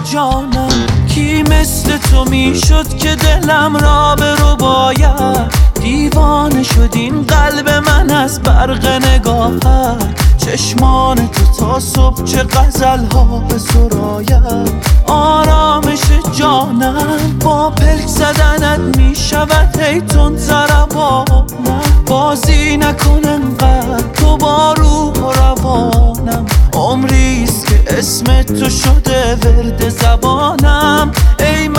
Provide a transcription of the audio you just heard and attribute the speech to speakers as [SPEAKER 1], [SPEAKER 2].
[SPEAKER 1] جانم، کی مثل تو میشد که دلم را برو باید. دیوانه شد این قلب من از برق نگاهت، چشمان تو تا صبح چه غزل ها به سراید. آرامش جانم با پلک زدنت میشود هی تند ضربانم. بازی نکن انقدر تو با روح و روانم، عمریست که اسم تو شده ورد زبانم. ای